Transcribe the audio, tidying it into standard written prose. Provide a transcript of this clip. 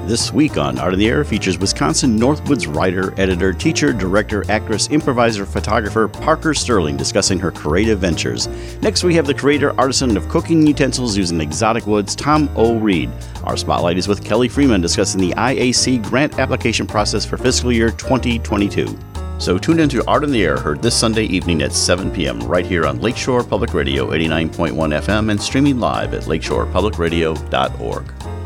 This week on Art in the Air features Wisconsin Northwoods writer, editor, teacher, director, actress, improviser, photographer Parker Sterling discussing her creative ventures. Next, we have the creator artisan of cooking utensils using exotic woods, Tom O. Reed. Our spotlight is with Kelly Freeman discussing the IAC grant application process for fiscal year 2022. So tune into Art in the Air, heard this Sunday evening at 7 p.m. right here on Lakeshore Public Radio 89.1 FM and streaming live at lakeshorepublicradio.org.